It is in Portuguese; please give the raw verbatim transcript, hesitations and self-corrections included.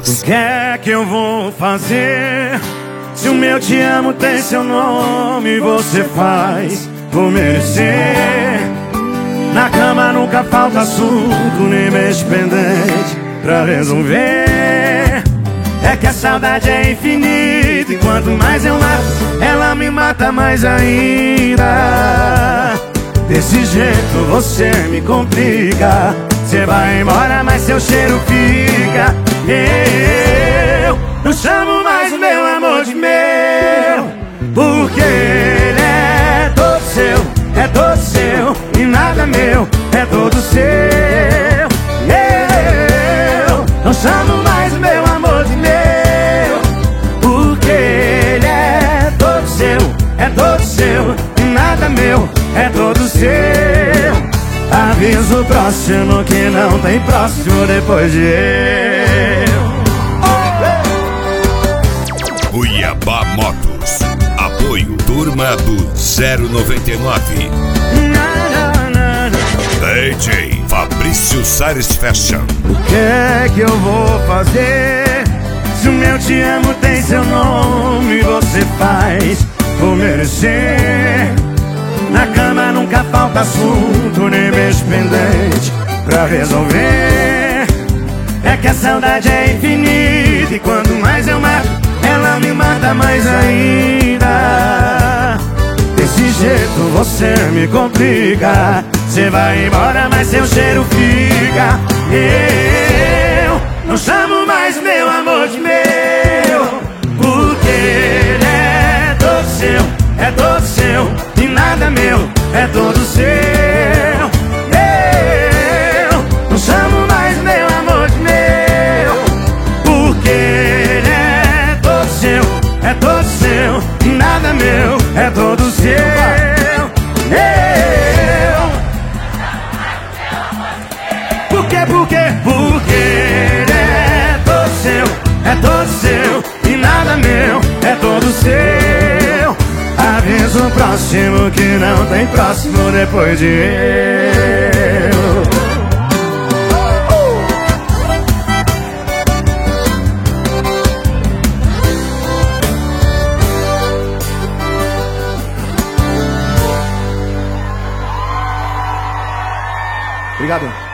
O que é que eu vou fazer se o meu te amo tem seu nome e você faz por merecer? Na cama nunca falta assunto, nem beijo pendente pra resolver. É que a saudade é infinita e quanto mais eu mato, ela me mata mais ainda. Desse jeito você me complica. Você vai embora, mas seu cheiro fica. Eu não chamo mais o meu amor de meu, porque ele é todo seu, é todo seu e nada meu, é todo seu. Eu não chamo mais o meu amor de meu, porque ele é todo seu, é todo seu e nada meu, é todo seu. Aviso próximo que não tem próximo depois de eu. Cuiabá Motos. Apoio Turma do zero noventa e nove. D J Fabrício Salles Fashion. O que é que eu vou fazer se o meu te amo tem seu nome e você faz por merecer? Na cama nunca falta assunto, nem beijo pendente pra resolver. É que a saudade é infinita e quanto mais eu mato, ela me mata mais ainda. Desse jeito você me complica. Você vai embora, mas seu cheiro fica. Eu não chamo mais meu amor de meu, porque ele é todo seu, é todo seu e nada meu, é todo seu. Eu não chamo mais meu amor de meu, porque ele é todo seu, é todo seu e nada meu, é todo seu. Eu Por quê, por quê? Porque ele é todo seu, é todo seu e nada meu, é todo seu. Aviso próximo que não tem próximo depois de eu. Obrigado.